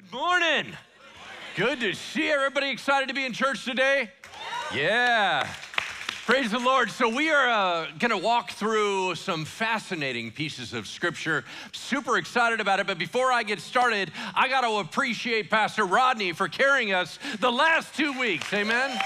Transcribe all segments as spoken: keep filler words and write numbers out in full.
Morning. Good to see everybody. Excited to be in church today? Yeah. Praise the Lord. So we are uh, going to walk through some fascinating pieces of scripture. Super excited about it. But before I get started, I got to appreciate Pastor Rodney for carrying us the last two weeks. Amen.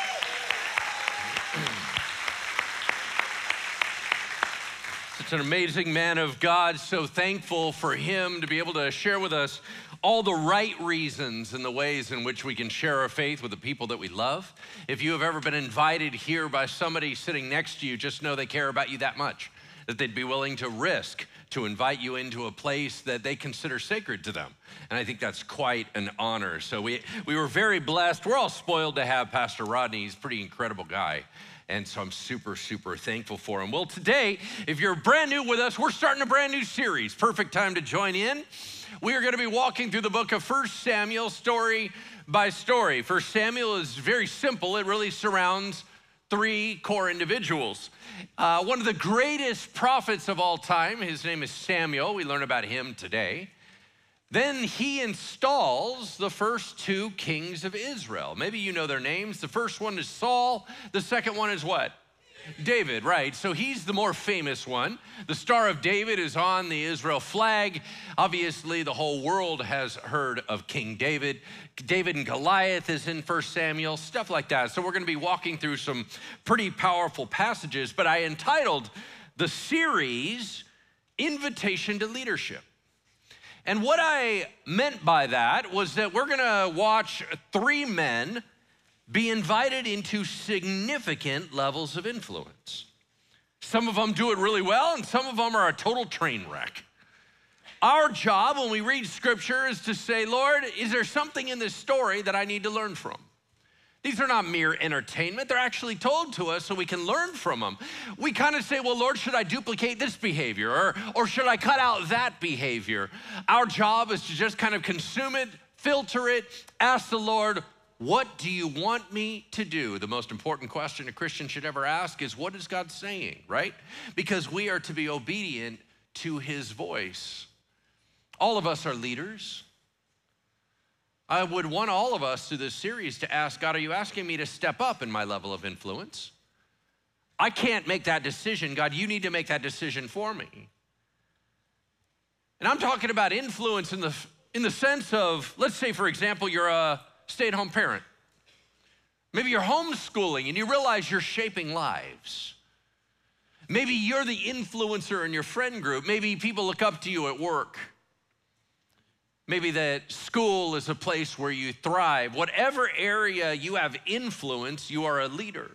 Such an amazing man of God. So thankful for him to be able to share with us all the right reasons and the ways in which we can share our faith with the people that we love. If you have ever been invited here by somebody sitting next to you, just know they care about you that much, that they'd be willing to risk to invite you into a place that they consider sacred to them. And I think that's quite an honor. So we, we were very blessed. We're all spoiled to have Pastor Rodney. He's a pretty incredible guy. And so I'm super, super thankful for him. Well, today, if you're brand new with us, we're starting a brand new series. Perfect time to join in. We are going to be walking through the book of First Samuel, story by story. First Samuel is very simple. It really surrounds three core individuals. Uh, one of the greatest prophets of all time, his name is Samuel. We learn about him today. Then he installs the first two kings of Israel. Maybe you know their names. The first one is Saul. The second one is what? David, right. So he's the more famous one. The Star of David is on the Israel flag. Obviously, the whole world has heard of King David. David and Goliath is in First Samuel, stuff like that. So we're going to be walking through some pretty powerful passages, but I entitled the series, Invitation to Leadership. And what I meant by that was that we're gonna watch three men be invited into significant levels of influence. Some of them do it really well, and some of them are a total train wreck. Our job when we read scripture is to say, Lord, is there something in this story that I need to learn from? These are not mere entertainment. They're actually told to us so we can learn from them. We kind of say, well, Lord, should I duplicate this behavior? Or, or should I cut out that behavior? Our job is to just kind of consume it, filter it, ask the Lord, what do you want me to do? The most important question a Christian should ever ask is, what is God saying, right? Because we are to be obedient to his voice. All of us are leaders. I would want all of us through this series to ask, God, are you asking me to step up in my level of influence? I can't make that decision. God, you need to make that decision for me. And I'm talking about influence in the, in the sense of, let's say, for example, you're a stay-at-home parent. Maybe you're homeschooling and you realize you're shaping lives. Maybe you're the influencer in your friend group. Maybe people look up to you at work. Maybe that school is a place where you thrive. Whatever area you have influence, you are a leader.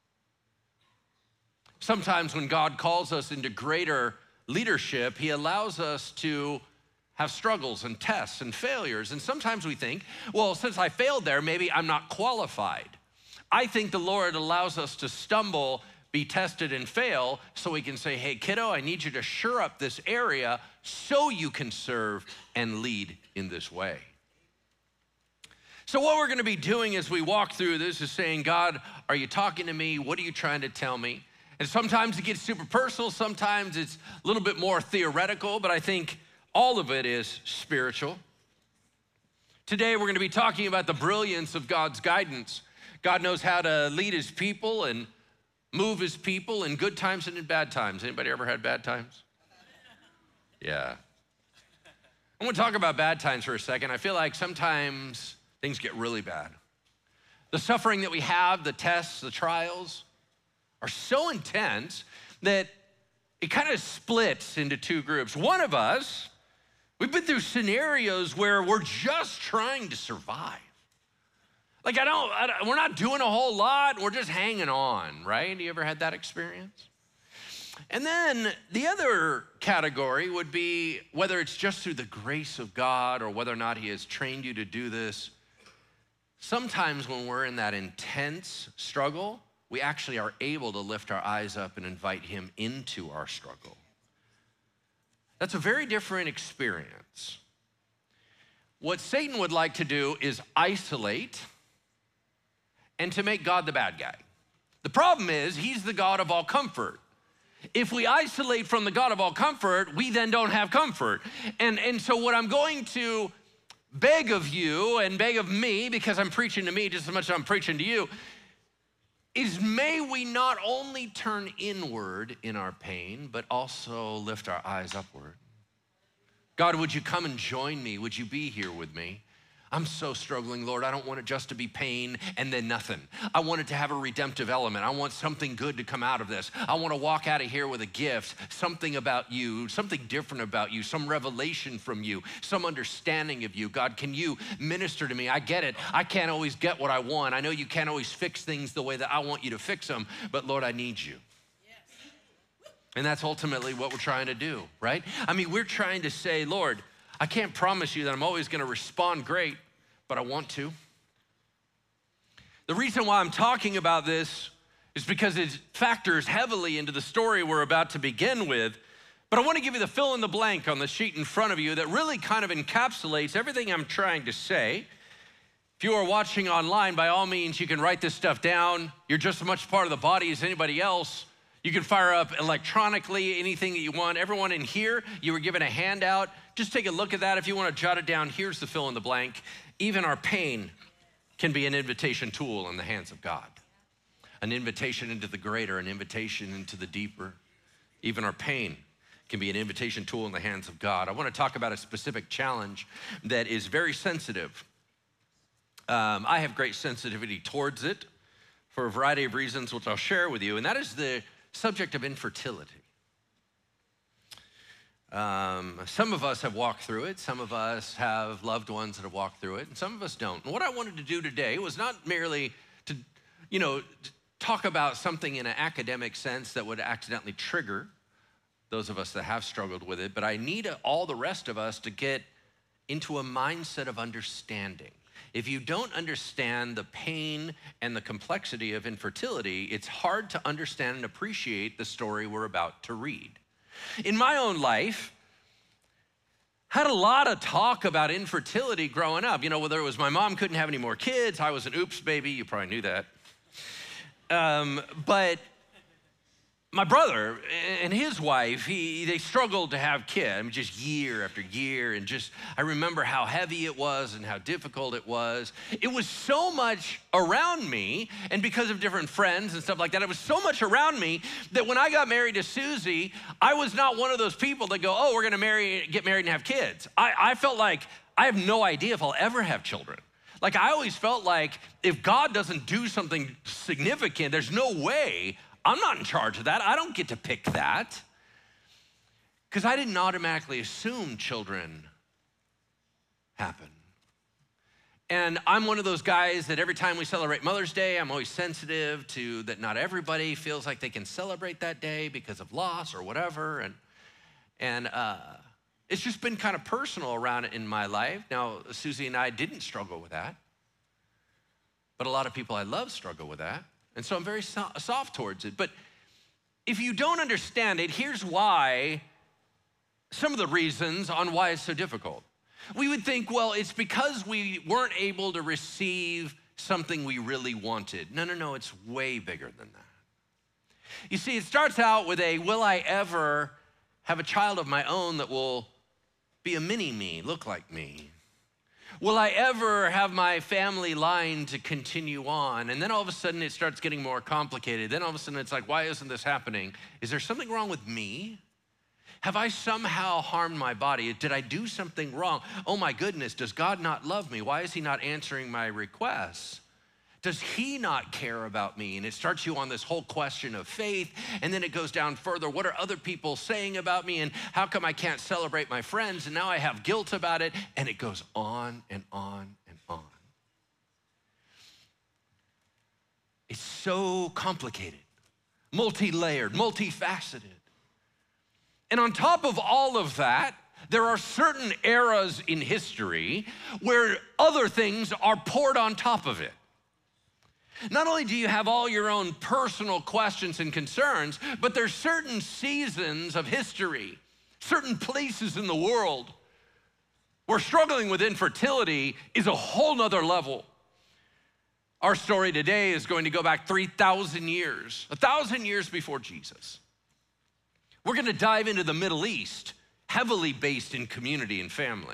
Sometimes when God calls us into greater leadership, he allows us to have struggles and tests and failures. And sometimes we think, well, since I failed there, maybe I'm not qualified. I think the Lord allows us to stumble, be tested and fail so we can say, hey, kiddo, I need you to shore up this area so you can serve and lead in this way. So what we're gonna be doing as we walk through this is saying, God, are you talking to me? What are you trying to tell me? And sometimes it gets super personal, sometimes it's a little bit more theoretical, but I think all of it is spiritual. Today we're gonna be talking about the brilliance of God's guidance. God knows how to lead his people and move his people in good times and in bad times. Anybody ever had bad times? Yeah. I want to talk about bad times for a second. I feel like sometimes things get really bad. The suffering that we have, the tests, the trials are so intense that it kind of splits into two groups. One of us, we've been through scenarios where we're just trying to survive. Like I don't, I don't, we're not doing a whole lot, we're just hanging on, right? You ever had that experience? And then the other category would be whether it's just through the grace of God or whether or not he has trained you to do this. Sometimes when we're in that intense struggle, we actually are able to lift our eyes up and invite him into our struggle. That's a very different experience. What Satan would like to do is isolate and to make God the bad guy. The problem is he's the God of all comfort. If we isolate from the God of all comfort, we then don't have comfort. And, and so what I'm going to beg of you and beg of me, because I'm preaching to me just as much as I'm preaching to you, is may we not only turn inward in our pain, but also lift our eyes upward. God, would you come and join me? Would you be here with me? I'm so struggling, Lord. I don't want it just to be pain and then nothing. I want it to have a redemptive element. I want something good to come out of this. I want to walk out of here with a gift, something about you, something different about you, some revelation from you, some understanding of you. God, can you minister to me? I get it. I can't always get what I want. I know you can't always fix things the way that I want you to fix them, but Lord, I need you. And that's ultimately what we're trying to do, right? I mean, we're trying to say, Lord, I can't promise you that I'm always gonna respond great, but I want to. The reason why I'm talking about this is because it factors heavily into the story we're about to begin with, but I wanna give you the fill in the blank on the sheet in front of you that really kind of encapsulates everything I'm trying to say. If you are watching online, by all means, you can write this stuff down. You're just as much part of the body as anybody else. You can fire up electronically anything that you want. Everyone in here, you were given a handout. Just take a look at that. If you want to jot it down, here's the fill in the blank. Even our pain can be an invitation tool in the hands of God. An invitation into the greater, an invitation into the deeper. Even our pain can be an invitation tool in the hands of God. I want to talk about a specific challenge that is very sensitive. Um, I have great sensitivity towards it for a variety of reasons, which I'll share with you, and that is the subject of infertility. Um, some of us have walked through it. Some of us have loved ones that have walked through it, and some of us don't. And what I wanted to do today was not merely to, you know, talk about something in an academic sense that would accidentally trigger those of us that have struggled with it, but I need all the rest of us to get into a mindset of understanding. If you don't understand the pain and the complexity of infertility, it's hard to understand and appreciate the story we're about to read. In my own life, had a lot of talk about infertility growing up. You know, whether it was my mom couldn't have any more kids, I was an oops baby, you probably knew that. Um, but my brother and his wife, he, they struggled to have kids, I mean, just year after year. And just, I remember how heavy it was and how difficult it was. It was so much around me, and because of different friends and stuff like that, it was so much around me that when I got married to Susie, I was not one of those people that go, oh, we're gonna marry, get married and have kids. I, I felt like I have no idea if I'll ever have children. Like, I always felt like if God doesn't do something significant, there's no way I'm not in charge of that. I don't get to pick that. Because I didn't automatically assume children happen. And I'm one of those guys that every time we celebrate Mother's Day, I'm always sensitive to that not everybody feels like they can celebrate that day because of loss or whatever. And, and uh, it's just been kind of personal around it in my life. Now, Susie and I didn't struggle with that. But a lot of people I love struggle with that. And so I'm very so- soft towards it. But if you don't understand it, here's why, some of the reasons on why it's so difficult. We would think, well, it's because we weren't able to receive something we really wanted. No, no, no, it's way bigger than that. You see, it starts out with a, will I ever have a child of my own that will be a mini me, look like me? Will I ever have my family line to continue on? And then all of a sudden it starts getting more complicated. Then all of a sudden it's like, why isn't this happening? Is there something wrong with me? Have I somehow harmed my body? Did I do something wrong? Oh my goodness, does God not love me? Why is he not answering my requests? Does he not care about me? And it starts you on this whole question of faith, and then it goes down further. What are other people saying about me, and how come I can't celebrate my friends, and now I have guilt about it, and it goes on and on and on. It's so complicated, multi-layered, multifaceted. And on top of all of that, there are certain eras in history where other things are poured on top of it. Not only do you have all your own personal questions and concerns, but there's certain seasons of history, certain places in the world where struggling with infertility is a whole nother level. Our story today is going to go back three thousand years, one thousand years before Jesus. We're gonna dive into the Middle East, heavily based in community and family.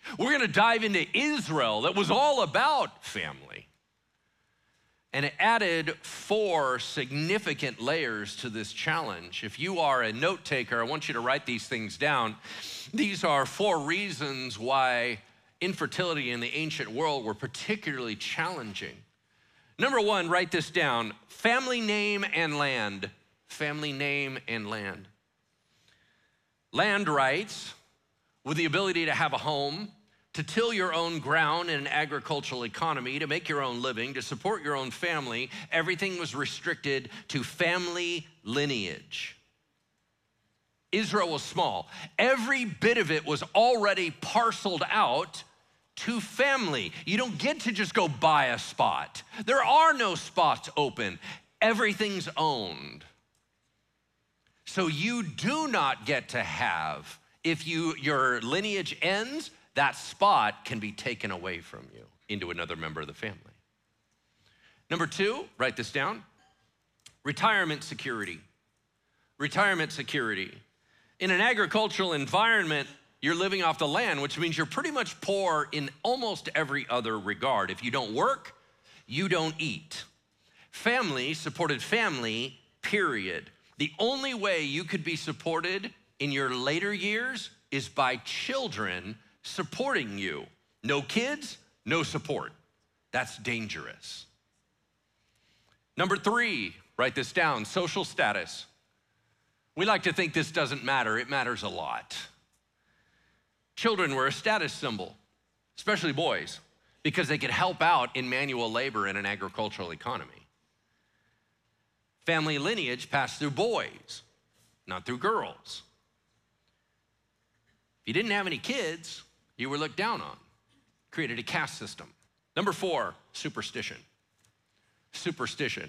We're gonna dive into Israel that was all about family. And it added four significant layers to this challenge. If you are a note taker, I want you to write these things down. These are four reasons why infertility in the ancient world were particularly challenging. Number one, write this down: family name and land. Family name and land. Land rights, with the ability to have a home, to till your own ground in an agricultural economy, to make your own living, to support your own family. Everything was restricted to family lineage. Israel was small. Every bit of it was already parceled out to family. You don't get to just go buy a spot. There are no spots open. Everything's owned. So you do not get to have, if you your lineage ends, that spot can be taken away from you into another member of the family. Number two, write this down: retirement security. Retirement security. In an agricultural environment, you're living off the land, which means you're pretty much poor in almost every other regard. If you don't work, you don't eat. Family supported family, period. The only way you could be supported in your later years is by children supporting you. No kids, no support. That's dangerous. Number three, write this down: social status. We like to think this doesn't matter. It matters a lot. Children were a status symbol, especially boys, because they could help out in manual labor in an agricultural economy. Family lineage passed through boys, not through girls. If you didn't have any kids, you were looked down on. Created a caste system. Number four, superstition. Superstition.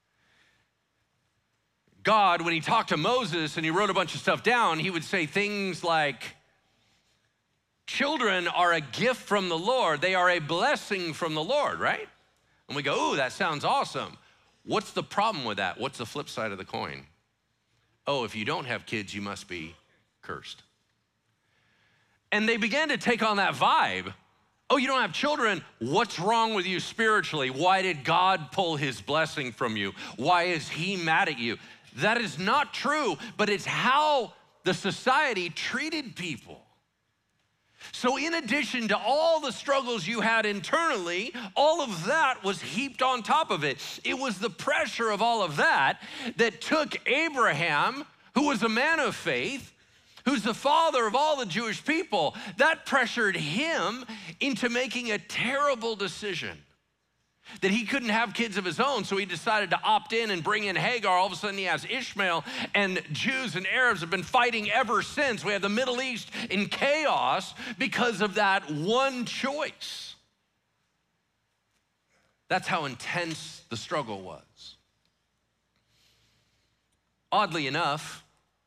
God, when he talked to Moses and he wrote a bunch of stuff down, he would say things like, children are a gift from the Lord. They are a blessing from the Lord, right? And we go, ooh, that sounds awesome. What's the problem with that? What's the flip side of the coin? Oh, if you don't have kids, you must be cursed. And they began to take on that vibe. Oh, you don't have children? What's wrong with you spiritually? Why did God pull his blessing from you? Why is he mad at you? That is not true, but it's how the society treated people. So in addition to all the struggles you had internally, all of that was heaped on top of it. It was the pressure of all of that that took Abraham, who was a man of faith, who's the father of all the Jewish people, that pressured him into making a terrible decision. That he couldn't have kids of his own, so he decided to opt in and bring in Hagar. All of a sudden he has Ishmael, and Jews and Arabs have been fighting ever since. We have the Middle East in chaos because of that one choice. That's how intense the struggle was. Oddly enough,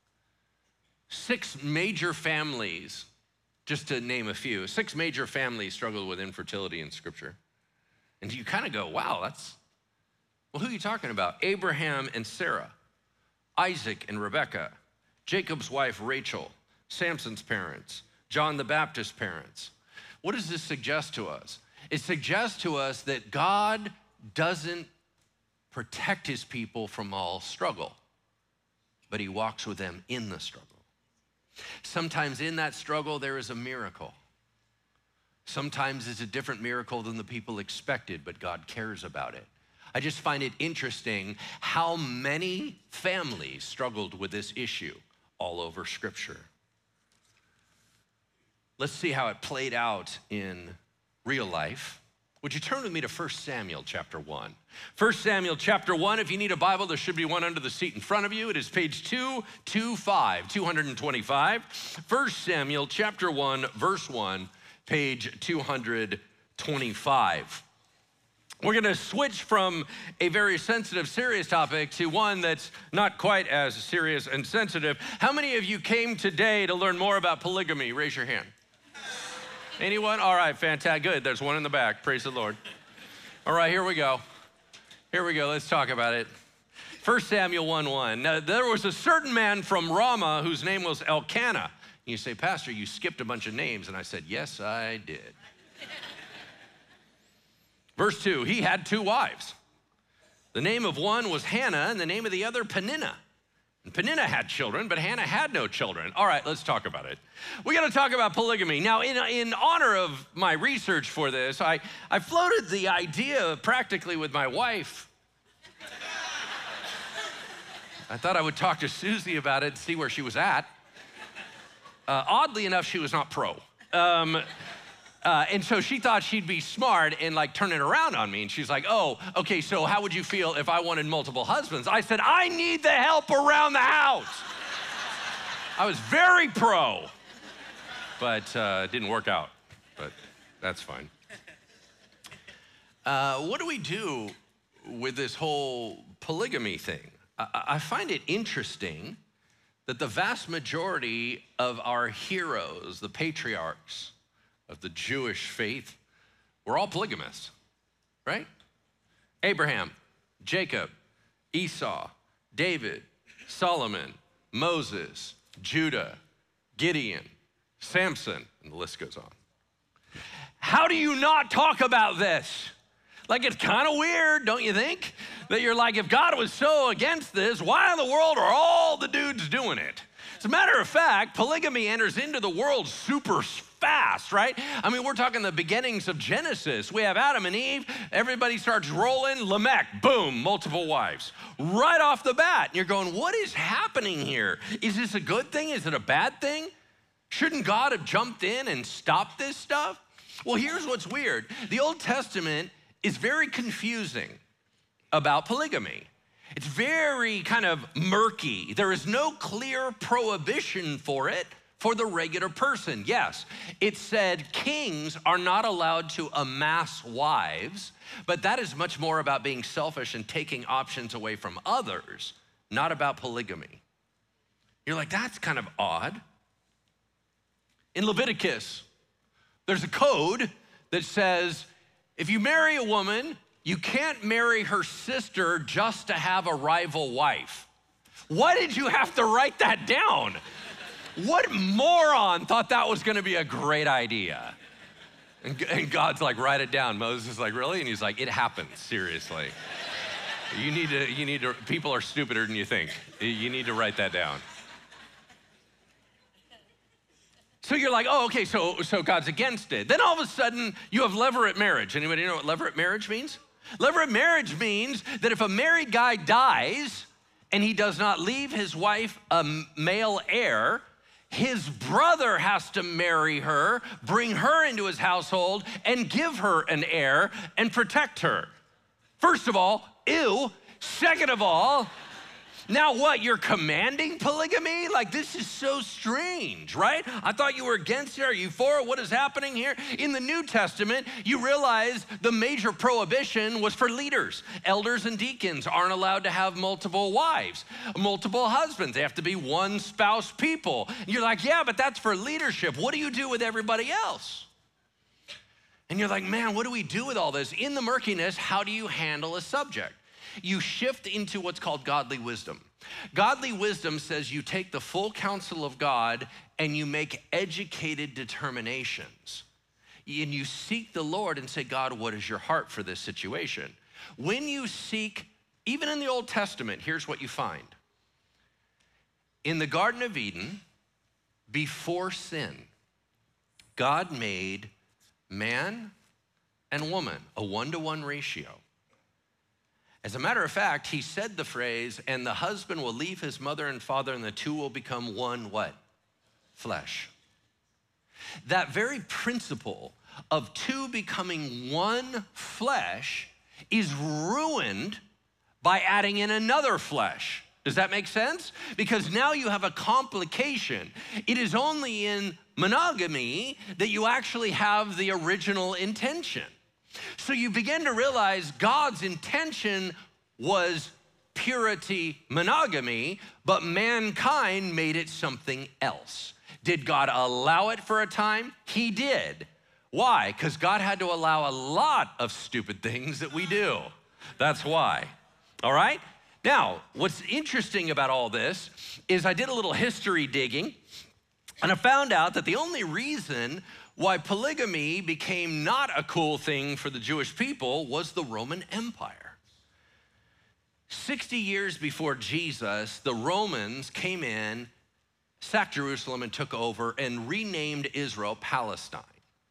six major families, just to name a few, six major families struggled with infertility in Scripture. And you kind of go, wow, that's, well, who are you talking about? Abraham and Sarah, Isaac and Rebekah, Jacob's wife Rachel, Samson's parents, John the Baptist's parents. What does this suggest to us? It suggests to us that God doesn't protect his people from all struggle, but he walks with them in the struggle. Sometimes in that struggle, there is a miracle. Sometimes it's a different miracle than the people expected, but God cares about it. I just find it interesting how many families struggled with this issue all over Scripture. Let's see how it played out in real life. Would you turn with me to First Samuel chapter one? First Samuel chapter one, if you need a Bible, there should be one under the seat in front of you. It is page two twenty-five, two twenty-five. First Samuel chapter one, verse one, page two twenty-five. We're gonna switch from a very sensitive, serious topic to one that's not quite as serious and sensitive. How many of you came today to learn more about polygamy? Raise your hand. Anyone? All right, fantastic, good. There's one in the back, praise the Lord. All right, here we go. Here we go, let's talk about it. First Samuel one one. Now, there was a certain man from Ramah whose name was Elkanah. You say, Pastor, you skipped a bunch of names. And I said, yes, I did. Verse two, he had two wives. The name of one was Hannah and the name of the other Peninnah. And Peninnah had children, but Hannah had no children. All right, let's talk about it. We got to talk about polygamy. Now, in, in honor of my research for this, I, I floated the idea practically with my wife. I thought I would talk to Susie about it and see where she was at. Uh, oddly enough, she was not pro. Um, Uh, and so she thought she'd be smart and like turn it around on me. And she's like, oh, okay, so how would you feel if I wanted multiple husbands? I said, I need the help around the house. I was very pro, but uh, it didn't work out, but that's fine. Uh, what do we do with this whole polygamy thing? I, I find it interesting that the vast majority of our heroes, the patriarchs, of the Jewish faith, we're all polygamists, right? Abraham, Jacob, Esau, David, Solomon, Moses, Judah, Gideon, Samson, and the list goes on. How do you not talk about this? Like, it's kind of weird, don't you think? That you're like, if God was so against this, why in the world are all the dudes doing it? As a matter of fact, polygamy enters into the world super fast, right? I mean, we're talking the beginnings of Genesis. We have Adam and Eve. Everybody starts rolling. Lamech, boom, multiple wives. Right off the bat. And you're going, what is happening here? Is this a good thing? Is it a bad thing? Shouldn't God have jumped in and stopped this stuff? Well, here's what's weird. The Old Testament is very confusing about polygamy. It's very kind of murky. There is no clear prohibition for it for the regular person. Yes, it said kings are not allowed to amass wives, but that is much more about being selfish and taking options away from others, not about polygamy. You're like, that's kind of odd. In Leviticus, there's a code that says if you marry a woman, you can't marry her sister just to have a rival wife. Why did you have to write that down? What moron thought that was gonna be a great idea? And, and God's like, write it down. Moses is like, really? And he's like, it happens, seriously. You need to, you need to, people are stupider than you think. You need to write that down. So you're like, oh, okay, so, so God's against it. Then all of a sudden, you have levirate marriage. Anybody know what levirate marriage means? Levirate marriage means that if a married guy dies and he does not leave his wife a male heir, his brother has to marry her, bring her into his household, and give her an heir and protect her. First of all, ew. Second of all, now what, you're commanding polygamy? Like, this is so strange, right? I thought you were against it. Are you for it? What is happening here? In the New Testament, you realize the major prohibition was for leaders. Elders and deacons aren't allowed to have multiple wives, multiple husbands. They have to be one spouse people. And you're like, yeah, but that's for leadership. What do you do with everybody else? And you're like, man, what do we do with all this? In the murkiness, how do you handle a subject? You shift into what's called godly wisdom. Godly wisdom says you take the full counsel of God and you make educated determinations. And you seek the Lord and say, God, what is your heart for this situation? When you seek, even in the Old Testament, here's what you find. In the Garden of Eden, before sin, God made man and woman, a one-to-one ratio. As a matter of fact, he said the phrase, and the husband will leave his mother and father, and the two will become one what? Flesh. That very principle of two becoming one flesh is ruined by adding in another flesh. Does that make sense? Because now you have a complication. It is only in monogamy that you actually have the original intention. So you begin to realize God's intention was purity, monogamy, but mankind made it something else. Did God allow it for a time? He did. Why? Because God had to allow a lot of stupid things that we do. That's why. All right? Now, what's interesting about all this is I did a little history digging, And I found out that the only reason why polygamy became not a cool thing for the Jewish people was the Roman Empire. sixty years before Jesus, the Romans came in, sacked Jerusalem and took over and renamed Israel Palestine.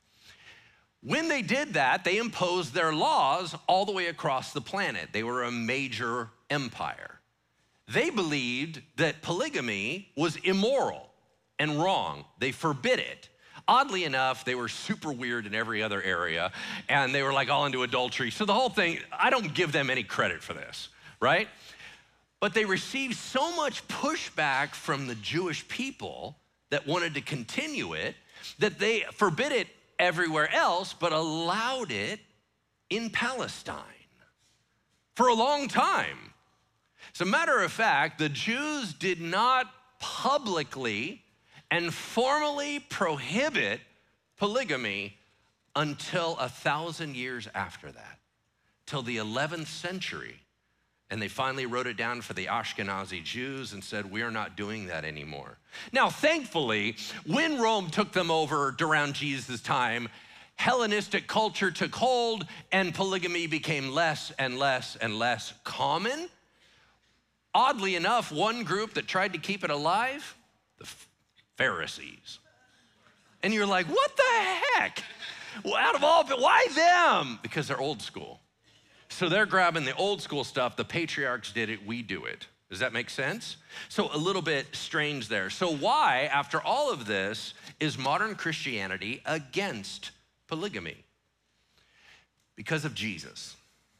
When they did that, they imposed their laws all the way across the planet. They were a major empire. They believed that polygamy was immoral and wrong. They forbid it. Oddly enough, they were super weird in every other area, and they were like all into adultery. So the whole thing, I don't give them any credit for this, right? But they received so much pushback from the Jewish people that wanted to continue it that they forbid it everywhere else, but allowed it in Palestine for a long time. As a matter of fact, the Jews did not publicly and formally prohibit polygamy until a thousand years after that, till the eleventh century. And they finally wrote it down for the Ashkenazi Jews and said, we are not doing that anymore. Now, thankfully, when Rome took them over around Jesus' time, Hellenistic culture took hold and polygamy became less and less and less common. Oddly enough, one group that tried to keep it alive, the Pharisees. And you're like, what the heck? Well, out of all of it, why them? Because they're old school. So they're grabbing the old school stuff. The patriarchs did it, we do it. Does that make sense? So a little bit strange there. So why, after all of this, is modern Christianity against polygamy? Because of Jesus.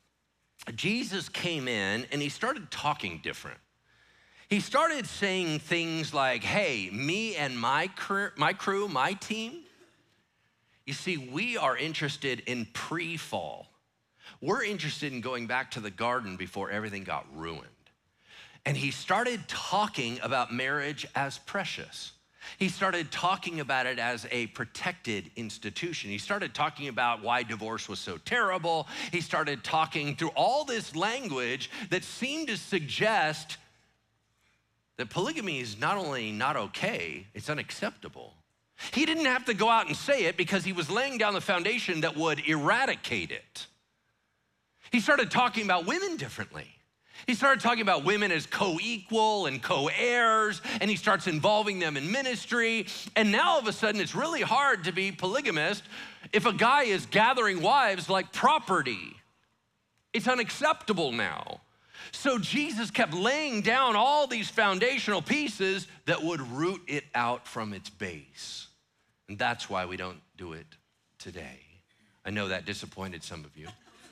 Jesus came in and he started talking different. He started saying things like, hey, me and my crew, my crew, my team, you see, we are interested in pre-fall. We're interested in going back to the garden before everything got ruined. And he started talking about marriage as precious. He started talking about it as a protected institution. He started talking about why divorce was so terrible. He started talking through all this language that seemed to suggest that polygamy is not only not okay, it's unacceptable. He didn't have to go out and say it because he was laying down the foundation that would eradicate it. He started talking about women differently. He started talking about women as co-equal and co-heirs, and he starts involving them in ministry. And now all of a sudden, it's really hard to be polygamist if a guy is gathering wives like property. It's unacceptable now. So Jesus kept laying down all these foundational pieces that would root it out from its base. And that's why we don't do it today. I know that disappointed some of you.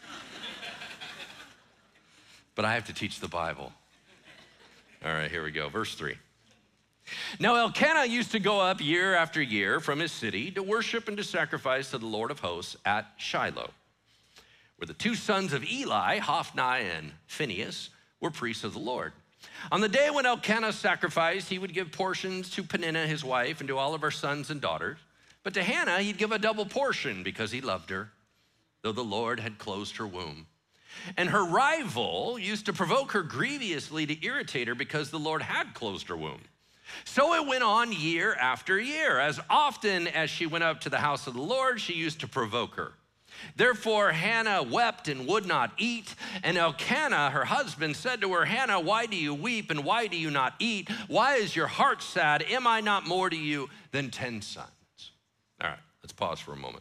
But I have to teach the Bible. All right, here we go, verse three. Now Elkanah used to go up year after year from his city to worship and to sacrifice to the Lord of hosts at Shiloh, where the two sons of Eli, Hophni and Phinehas, were priests of the Lord. On the day when Elkanah sacrificed, he would give portions to Peninnah, his wife, and to all of her sons and daughters. But to Hannah, he'd give a double portion because he loved her, though the Lord had closed her womb. And her rival used to provoke her grievously to irritate her because the Lord had closed her womb. So it went on year after year. As often as she went up to the house of the Lord, she used to provoke her. Therefore, Hannah wept and would not eat. And Elkanah, her husband, said to her, Hannah, why do you weep and why do you not eat? Why is your heart sad? Am I not more to you than ten sons? All right, let's pause for a moment.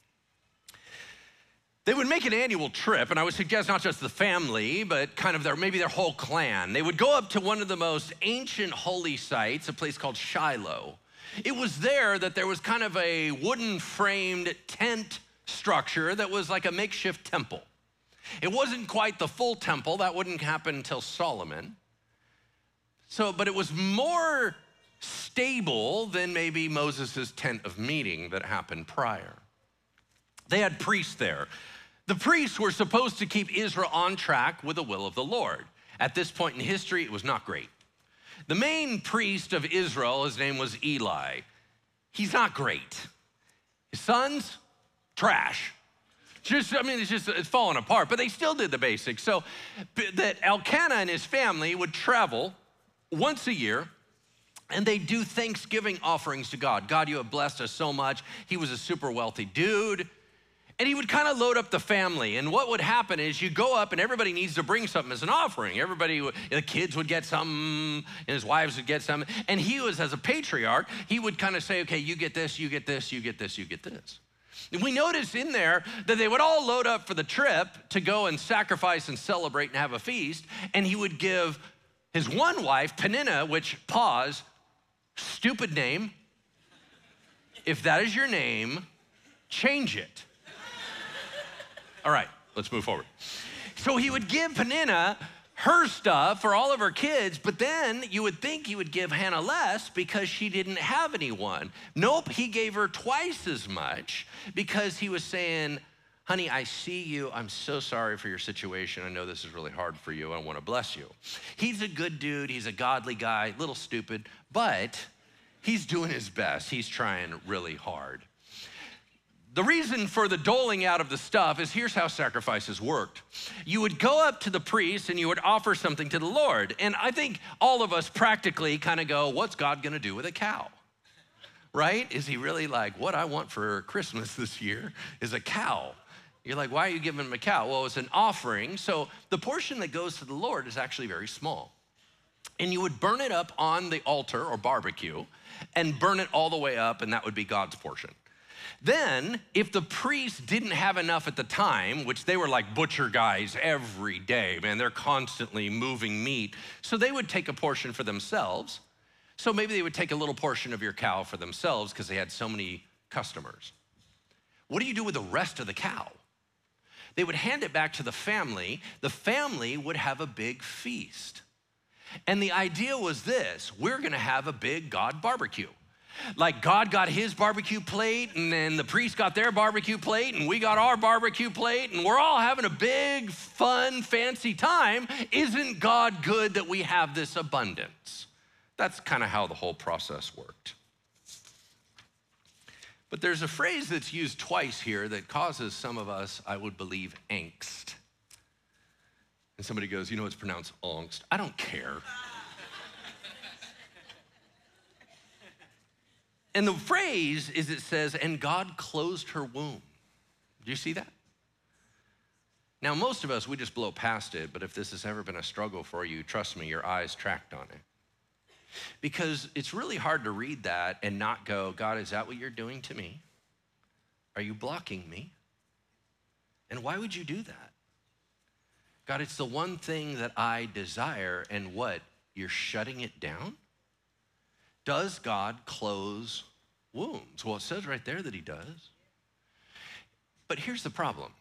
They would make an annual trip, and I would suggest not just the family, but kind of their, maybe their whole clan. They would go up to one of the most ancient holy sites, a place called Shiloh. It was there that there was kind of a wooden framed tent structure that was like a makeshift temple. It wasn't quite the full temple. That wouldn't happen until Solomon. So, but it was more stable than maybe Moses' tent of meeting that happened prior. They had priests there. The priests were supposed to keep Israel on track with the will of the Lord. At this point in history, it was not great. The main priest of Israel, his name was Eli. He's not great. His sons, trash. Just, I mean, it's just, it's falling apart, but they still did the basics. So that Elkanah and his family would travel once a year And they do Thanksgiving offerings to God. God, you have blessed us so much. He was a super wealthy dude. And he would kind of load up the family. And what would happen is you go up and everybody needs to bring something as an offering. Everybody, the kids would get something and his wives would get something. And he was, as a patriarch, he would kind of say, okay, you get this, you get this, you get this, you get this. And we notice in there that they would all load up for the trip to go and sacrifice and celebrate and have a feast. And he would give his one wife, Peninnah, which, pause, stupid name. If that is your name, change it. All right, let's move forward. So he would give Peninnah her stuff for all of her kids, but then you would think he would give Hannah less because she didn't have anyone. Nope, he gave her twice as much because he was saying, honey, I see you. I'm so sorry for your situation. I know this is really hard for you. I want to bless you. He's a good dude. He's a godly guy, a little stupid, but he's doing his best. He's trying really hard. The reason for the doling out of the stuff is here's how sacrifices worked. You would go up to the priest and you would offer something to the Lord. And I think all of us practically kind of go, what's God gonna do with a cow? Right? Is he really like, what I want for Christmas this year is a cow? You're like, why are you giving him a cow? Well, it's an offering. So the portion that goes to the Lord is actually very small. And you would burn it up on the altar or barbecue and burn it all the way up, and that would be God's portion. Then, if the priest didn't have enough at the time, which they were like butcher guys every day, man, they're constantly moving meat, so they would take a portion for themselves. So maybe they would take a little portion of your cow for themselves because they had so many customers. What do you do with the rest of the cow? They would hand it back to the family. The family would have a big feast. And the idea was this: we're gonna have a big God barbecue. Like God got his barbecue plate, and then the priest got their barbecue plate, and we got our barbecue plate, and we're all having a big, fun, fancy time. Isn't God good that we have this abundance? That's kind of how the whole process worked. But there's a phrase that's used twice here that causes some of us, I would believe, angst. And somebody goes, you know it's pronounced angst. I don't care. And the phrase is, it says, and God closed her womb. Do you see that? Now, most of us, we just blow past it, but if this has ever been a struggle for you, trust me, your eyes tracked on it. Because it's really hard to read that and not go, God, is that what you're doing to me? Are you blocking me? And why would you do that? God, it's the one thing that I desire, and what? You're shutting it down? Does God close wombs? Well, it says right there that he does. But here's the problem.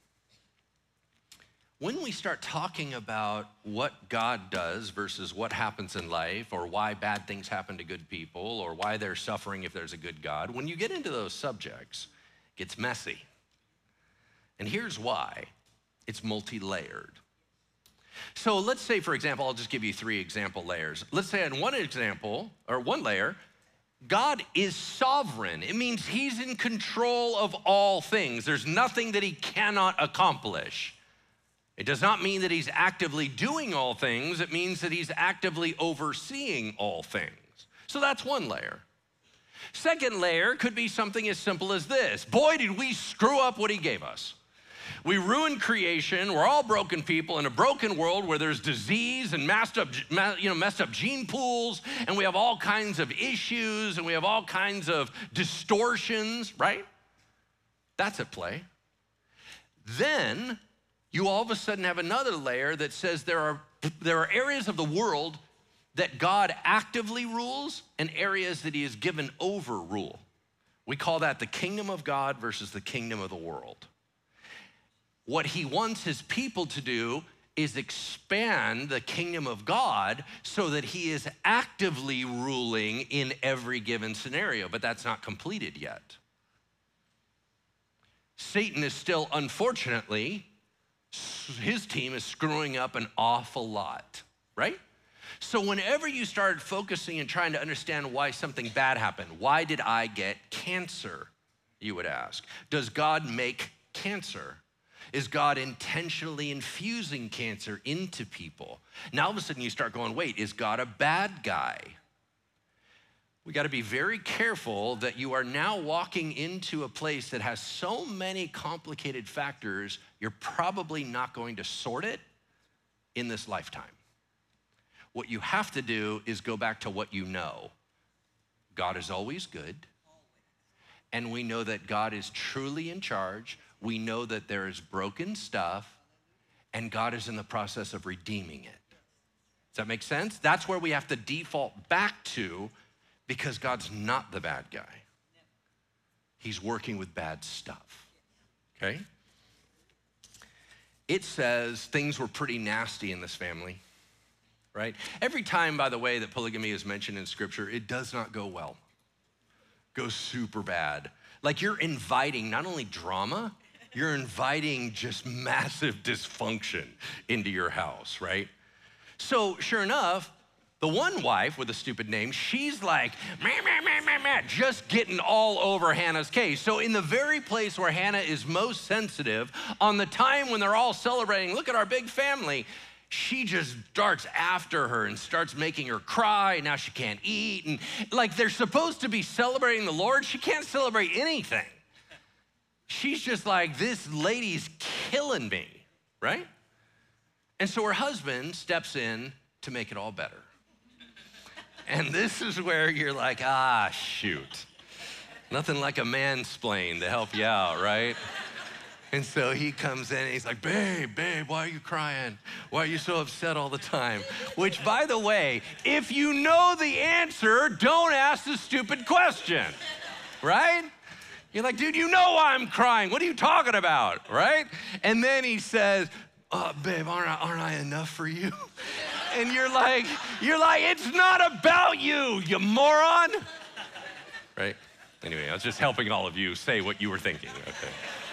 When we start talking about what God does versus what happens in life, or why bad things happen to good people, or why they're suffering if there's a good God, when you get into those subjects, it gets messy. And here's why. It's multi-layered. So let's say, for example, I'll just give you three example layers. Let's say in one example, or one layer, God is sovereign. It means he's in control of all things. There's nothing that he cannot accomplish. It does not mean that he's actively doing all things. It means that he's actively overseeing all things. So that's one layer. Second layer could be something as simple as this. Boy, did we screw up what he gave us. We ruined creation. We're all broken people in a broken world where there's disease and messed up, you know, messed up gene pools, and we have all kinds of issues, and we have all kinds of distortions, right? That's at play. Then you all of a sudden have another layer that says there are, there are areas of the world that God actively rules and areas that he has given over rule. We call that the kingdom of God versus the kingdom of the world. What he wants his people to do is expand the kingdom of God so that he is actively ruling in every given scenario, but that's not completed yet. Satan is still, unfortunately, his team is screwing up an awful lot, right? So whenever you started focusing and trying to understand why something bad happened, why did I get cancer, you would ask? Does God make cancer? Is God intentionally infusing cancer into people? Now all of a sudden you start going, wait, is God a bad guy? We got to be very careful that you are now walking into a place that has so many complicated factors, you're probably not going to sort it in this lifetime. What you have to do is go back to what you know. God is always good, and we know that God is truly in charge. We know that there is broken stuff, and God is in the process of redeeming it. Does that make sense? That's where we have to default back to, because God's not the bad guy. He's working with bad stuff, okay? It says things were pretty nasty in this family, right? Every time, by the way, that polygamy is mentioned in Scripture, it does not go well. It goes super bad. Like, you're inviting not only drama, you're inviting just massive dysfunction into your house, right? So sure enough, the one wife with a stupid name, she's like, meh, meh, meh, meh, meh, just getting all over Hannah's case. So in the very place where Hannah is most sensitive, on the time when they're all celebrating, look at our big family, she just darts after her and starts making her cry. Now she can't eat. And like, they're supposed to be celebrating the Lord. She can't celebrate anything. She's just like, this lady's killing me, right? And so her husband steps in to make it all better. And this is where you're like, ah, shoot. Nothing like a mansplain to help you out, right? And so he comes in and he's like, babe, babe, why are you crying? Why are you so upset all the time? Which, by the way, if you know the answer, don't ask the stupid question, right? You're like, dude, you know why I'm crying. What are you talking about, right? And then he says, oh, babe, aren't I, aren't I enough for you? And you're like, you're like, it's not about you, you moron. Right? Anyway, I was just helping all of you say what you were thinking, okay?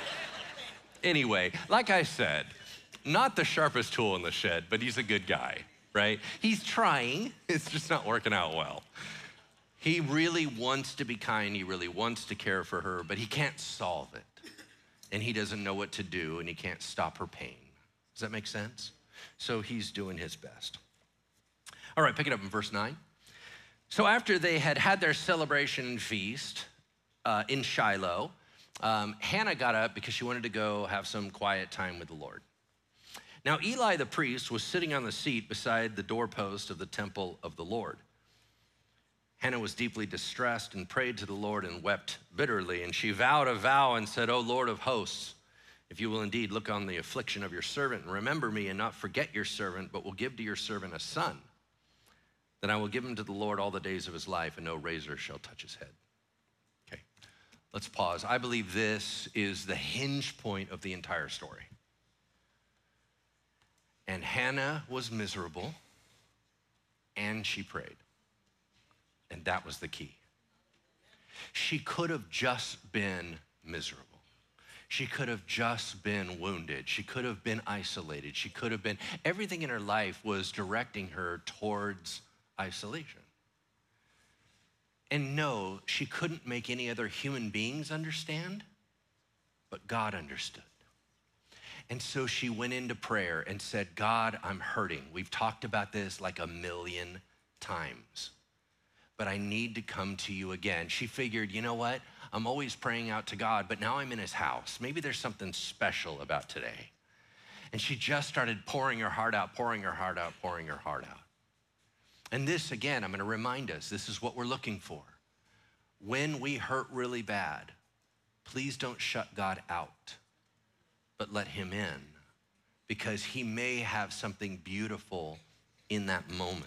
Anyway, like I said, not the sharpest tool in the shed, but he's a good guy, right? He's trying, it's just not working out well. He really wants to be kind, he really wants to care for her, but he can't solve it. And he doesn't know what to do, and he can't stop her pain. Does that make sense? So he's doing his best. All right, pick it up in verse nine. So after they had had their celebration and feast uh, in Shiloh, um, Hannah got up because she wanted to go have some quiet time with the Lord. Now Eli the priest was sitting on the seat beside the doorpost of the temple of the Lord. Hannah was deeply distressed and prayed to the Lord and wept bitterly. And she vowed a vow and said, O Lord of hosts, if you will indeed look on the affliction of your servant and remember me and not forget your servant, but will give to your servant a son, then I will give him to the Lord all the days of his life, and no razor shall touch his head. Okay, let's pause. I believe this is the hinge point of the entire story. And Hannah was miserable, and she prayed. And that was the key. She could have just been miserable. She could have just been wounded. She could have been isolated. She could have been, everything in her life was directing her towards isolation. And no, she couldn't make any other human beings understand, but God understood. And so she went into prayer and said, God, I'm hurting. We've talked about this like a million times, but I need to come to you again. She figured, you know what? I'm always praying out to God, but now I'm in his house. Maybe there's something special about today. And she just started pouring her heart out, pouring her heart out, pouring her heart out. And this, again, I'm gonna remind us, this is what we're looking for. When we hurt really bad, please don't shut God out, but let him in, because he may have something beautiful in that moment.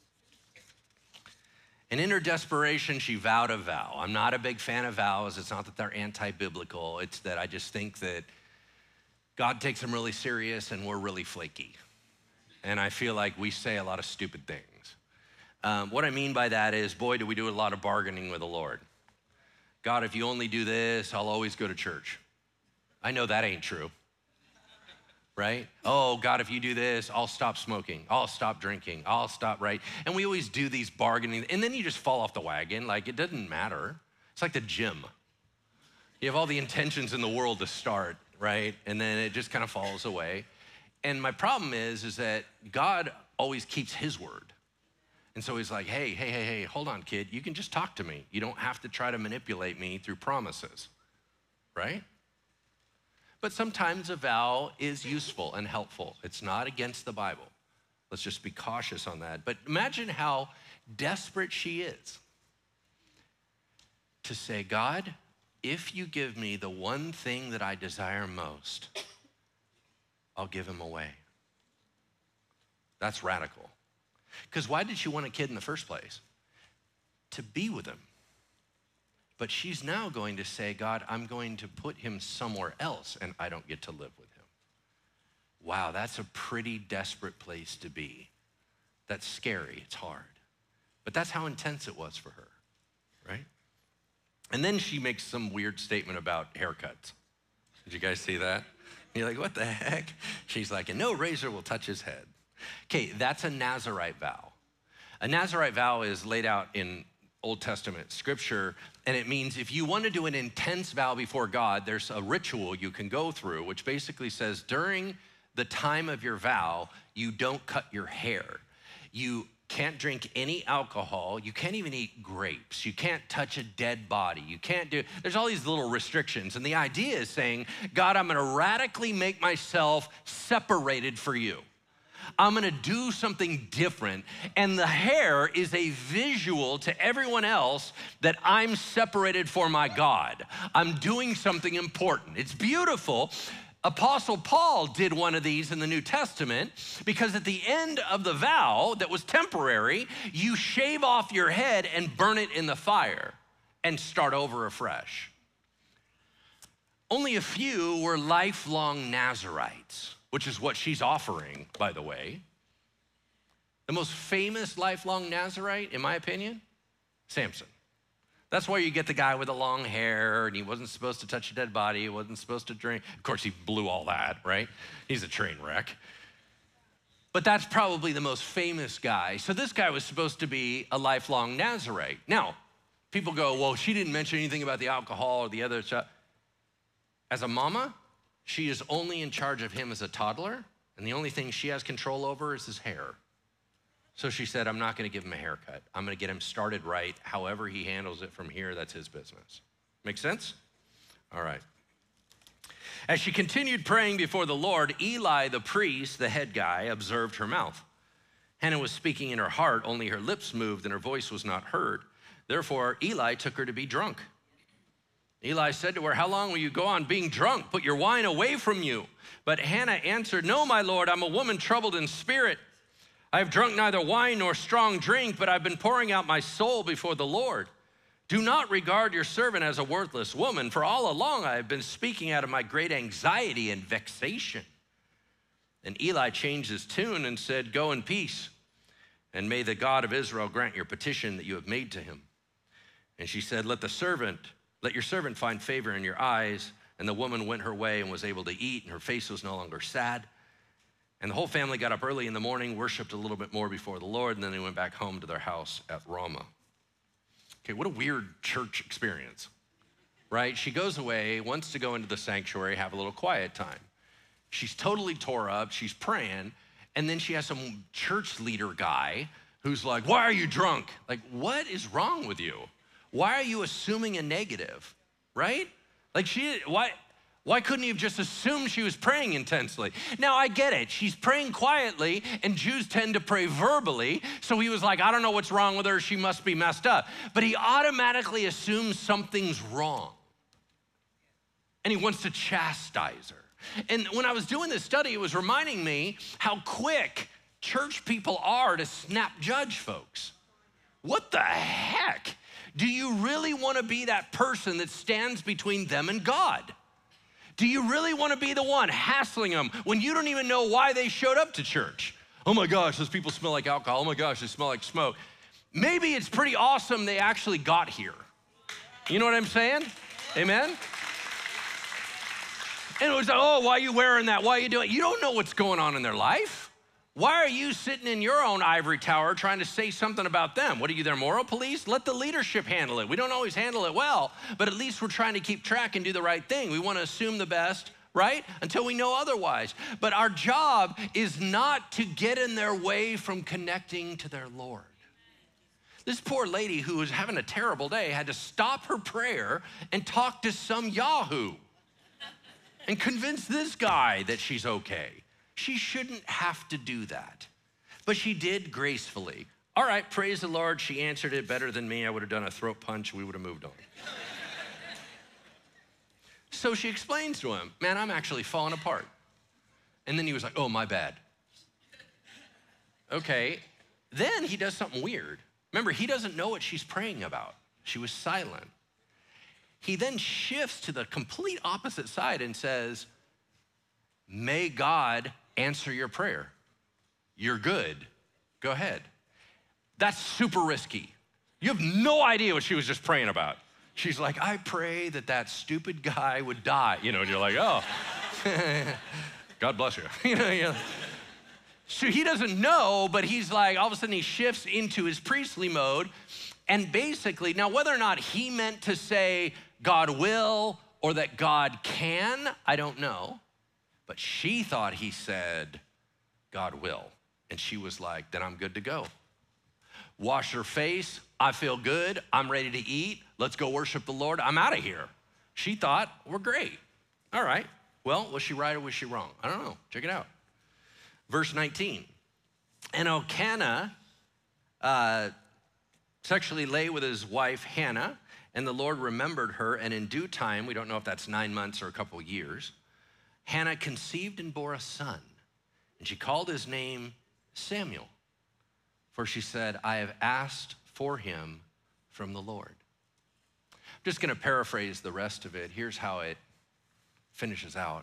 And in her desperation, she vowed a vow. I'm not a big fan of vows. It's not that they're anti-biblical. It's that I just think that God takes them really serious and we're really flaky. And I feel like we say a lot of stupid things. Um, what I mean by that is, boy, do we do a lot of bargaining with the Lord. God, if you only do this, I'll always go to church. I know that ain't true, right? Oh, God, if you do this, I'll stop smoking. I'll stop drinking. I'll stop, right? And we always do these bargaining, and then you just fall off the wagon. Like, it doesn't matter. It's like the gym. You have all the intentions in the world to start, right? And then it just kind of falls away. And my problem is, is that God always keeps his word. And so he's like, hey, hey, hey, hey, hold on, kid. You can just talk to me. You don't have to try to manipulate me through promises, right? But sometimes a vow is useful and helpful. It's not against the Bible. Let's just be cautious on that. But imagine how desperate she is to say, God, if you give me the one thing that I desire most, I'll give him away. That's radical. Because why did she want a kid in the first place? To be with him. But she's now going to say, God, I'm going to put him somewhere else and I don't get to live with him. Wow, that's a pretty desperate place to be. That's scary, it's hard. But that's how intense it was for her, right? And then she makes some weird statement about haircuts. Did you guys see that? You're like, what the heck? She's like, and no razor will touch his head. Okay, that's a Nazirite vow. A Nazirite vow is laid out in Old Testament scripture, and it means if you want to do an intense vow before God, there's a ritual you can go through, which basically says during the time of your vow, you don't cut your hair. You can't drink any alcohol. You can't even eat grapes. You can't touch a dead body. You can't do, there's all these little restrictions. And the idea is saying, God, I'm gonna radically make myself separated for you. I'm gonna do something different. And the hair is a visual to everyone else that I'm separated for my God. I'm doing something important. It's beautiful. Apostle Paul did one of these in the New Testament because at the end of the vow that was temporary, you shave off your head and burn it in the fire and start over afresh. Only a few were lifelong Nazirites, which is what she's offering, by the way. The most famous lifelong Nazirite, in my opinion, Samson. That's why you get the guy with the long hair, and he wasn't supposed to touch a dead body, he wasn't supposed to drink. Of course, he blew all that, right? He's a train wreck. But that's probably the most famous guy. So this guy was supposed to be a lifelong Nazirite. Now, people go, well, she didn't mention anything about the alcohol or the other stuff. As a mama, she is only in charge of him as a toddler, and the only thing she has control over is his hair. So she said, I'm not gonna give him a haircut. I'm gonna get him started right. However he handles it from here, that's his business. Make sense? All right. As she continued praying before the Lord, Eli the priest, the head guy, observed her mouth. Hannah was speaking in her heart, only her lips moved and her voice was not heard. Therefore, Eli took her to be drunk. Eli said to her, how long will you go on being drunk? Put your wine away from you. But Hannah answered, no, my Lord, I'm a woman troubled in spirit. I have drunk neither wine nor strong drink, but I've been pouring out my soul before the Lord. Do not regard your servant as a worthless woman, for all along I have been speaking out of my great anxiety and vexation. And Eli changed his tune and said, go in peace, and may the God of Israel grant your petition that you have made to him. And she said, let the servant, let your servant find favor in your eyes. And the woman went her way and was able to eat, and her face was no longer sad. And the whole family got up early in the morning, worshiped a little bit more before the Lord, and then they went back home to their house at Ramah. Okay, what a weird church experience, right? She goes away, wants to go into the sanctuary, have a little quiet time. She's totally tore up, she's praying, and then she has some church leader guy who's like, why are you drunk? Like, what is wrong with you? Why are you assuming a negative, right? Like she, why? Why couldn't he have just assumed she was praying intensely? Now, I get it. She's praying quietly, and Jews tend to pray verbally. So he was like, I don't know what's wrong with her. She must be messed up. But he automatically assumes something's wrong. And he wants to chastise her. And when I was doing this study, it was reminding me how quick church people are to snap judge folks. What the heck? Do you really want to be that person that stands between them and God? Do you really want to be the one hassling them when you don't even know why they showed up to church? Oh my gosh, those people smell like alcohol. Oh my gosh, they smell like smoke. Maybe it's pretty awesome they actually got here. You know what I'm saying? Amen? And it was like, oh, why are you wearing that? Why are you doing it? You don't know what's going on in their life. Why are you sitting in your own ivory tower trying to say something about them? What are you, their moral police? Let the leadership handle it. We don't always handle it well, but at least we're trying to keep track and do the right thing. We want to assume the best, right? Until we know otherwise. But our job is not to get in their way from connecting to their Lord. This poor lady who was having a terrible day had to stop her prayer and talk to some Yahoo and convince this guy that she's okay. She shouldn't have to do that, but she did gracefully. All right, praise the Lord, she answered it better than me. I would have done a throat punch, we would have moved on. So she explains to him, man, I'm actually falling apart. And then he was like, oh, my bad. Okay, then he does something weird. Remember, he doesn't know what she's praying about. She was silent. He then shifts to the complete opposite side and says, may God answer your prayer. You're good. Go ahead. That's super risky. You have no idea what she was just praying about. She's like, I pray that that stupid guy would die. You know, and you're like, oh, God bless you. You know, you know. So he doesn't know, but he's like, all of a sudden he shifts into his priestly mode. And basically, now whether or not he meant to say God will or that God can, I don't know. But she thought he said God will. And she was like, then I'm good to go. Wash her face, I feel good, I'm ready to eat, let's go worship the Lord, I'm out of here. She thought, we're great. All right, well, was she right or was she wrong? I don't know, check it out. Verse nineteen, and Elkanah uh, sexually lay with his wife Hannah, and the Lord remembered her, and in due time, we don't know if that's nine months or a couple years, Hannah conceived and bore a son, and she called his name Samuel, for she said, I have asked for him from the Lord. I'm just gonna paraphrase the rest of it. Here's how it finishes out.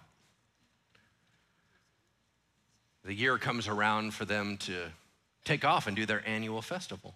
The year comes around for them to take off and do their annual festival.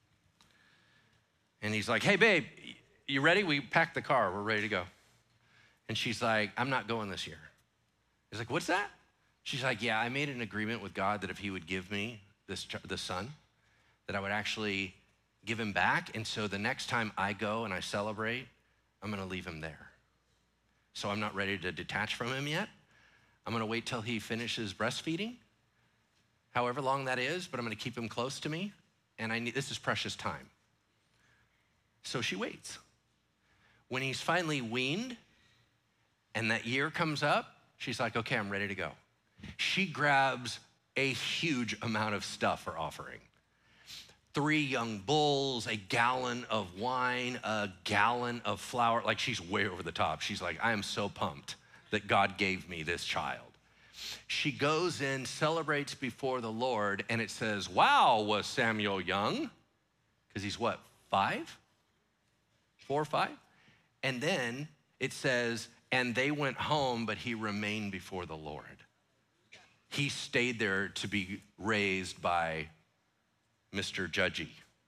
And he's like, hey babe, you ready? We packed the car, we're ready to go. And she's like, I'm not going this year. He's like, what's that? She's like, yeah, I made an agreement with God that if he would give me this, this son, that I would actually give him back. And so the next time I go and I celebrate, I'm gonna leave him there. So I'm not ready to detach from him yet. I'm gonna wait till he finishes breastfeeding, however long that is, but I'm gonna keep him close to me, and I need, this is precious time. So she waits. When he's finally weaned and that year comes up, she's like, okay, I'm ready to go. She grabs a huge amount of stuff for offering. Three young bulls, a gallon of wine, a gallon of flour. Like, she's way over the top. She's like, I am so pumped that God gave me this child. She goes in, celebrates before the Lord, and it says, wow, was Samuel young? Because he's what, five? Four or five? And then it says, and they went home, but he remained before the Lord. He stayed there to be raised by Mister Judgy,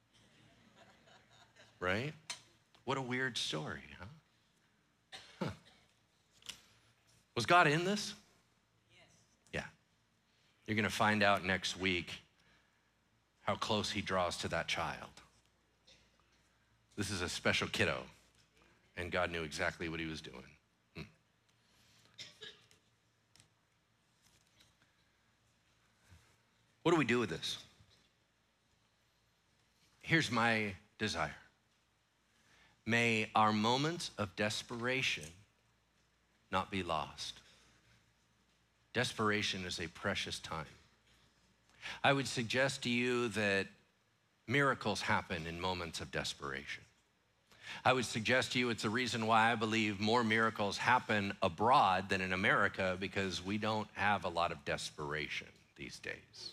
right? What a weird story, huh? Huh. Was God in this? Yes. Yeah. You're gonna find out next week how close he draws to that child. This is a special kiddo, and God knew exactly what he was doing. Hmm. What do we do with this? Here's my desire. May our moments of desperation not be lost. Desperation is a precious time. I would suggest to you that miracles happen in moments of desperation. I would suggest to you it's the reason why I believe more miracles happen abroad than in America, because we don't have a lot of desperation these days.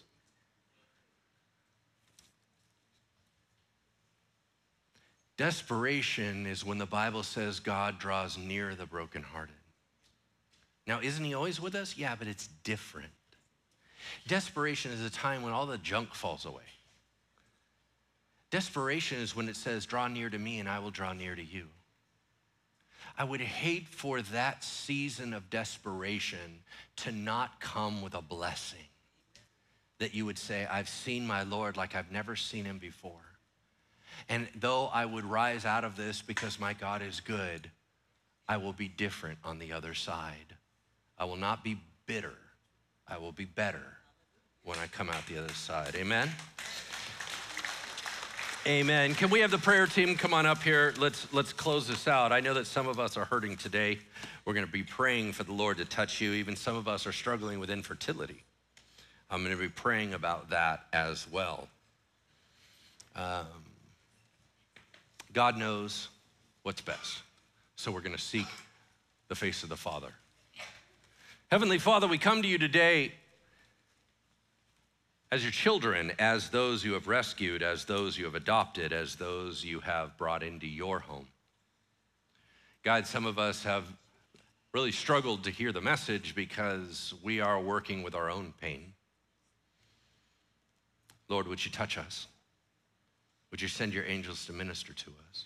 Desperation is when the Bible says God draws near the brokenhearted. Now, isn't he always with us? Yeah, but it's different. Desperation is a time when all the junk falls away. Desperation is when it says, draw near to me and I will draw near to you. I would hate for that season of desperation to not come with a blessing. That you would say, I've seen my Lord like I've never seen him before. And though I would rise out of this because my God is good, I will be different on the other side. I will not be bitter. I will be better when I come out the other side. Amen? Amen. Can we have the prayer team come on up here? Let's, let's close this out. I know that some of us are hurting today. We're going to be praying for the Lord to touch you. Even some of us are struggling with infertility. I'm going to be praying about that as well. Um, God knows what's best. So we're going to seek the face of the Father. Heavenly Father, we come to you today as your children, as those you have rescued, as those you have adopted, as those you have brought into your home. God, some of us have really struggled to hear the message because we are working with our own pain. Lord, would you touch us? Would you send your angels to minister to us?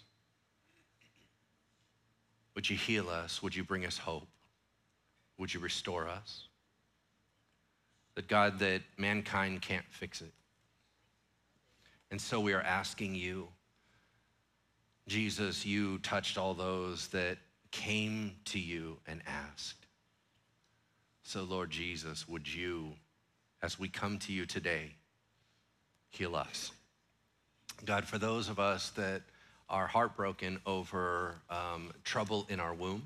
Would you heal us? Would you bring us hope? Would you restore us? That God, that mankind can't fix it. And so we are asking you, Jesus, you touched all those that came to you and asked. So Lord Jesus, would you, as we come to you today, heal us. God, for those of us that are heartbroken over um, trouble in our womb,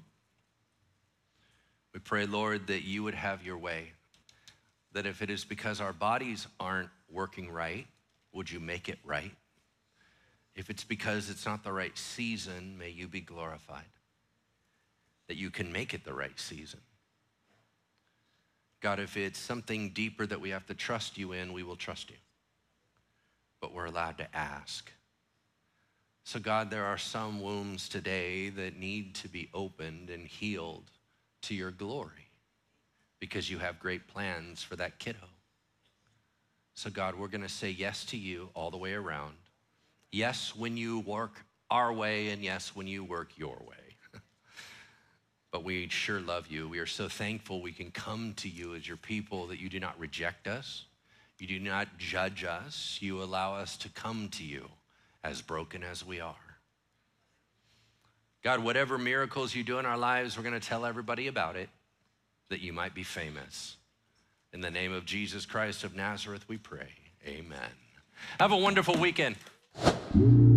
we pray, Lord, that you would have your way. That if it is because our bodies aren't working right, would you make it right? If it's because it's not the right season, may you be glorified. That you can make it the right season. God, if it's something deeper that we have to trust you in, we will trust you. But we're allowed to ask. So God, there are some wombs today that need to be opened and healed to your glory, because you have great plans for that kiddo. So God, we're gonna say yes to you all the way around. Yes, when you work our way, and yes, when you work your way. But we sure love you. We are so thankful we can come to you as your people, that you do not reject us. You do not judge us. You allow us to come to you as broken as we are. God, whatever miracles you do in our lives, we're gonna tell everybody about it, that you might be famous. In the name of Jesus Christ of Nazareth, we pray, amen. Have a wonderful weekend.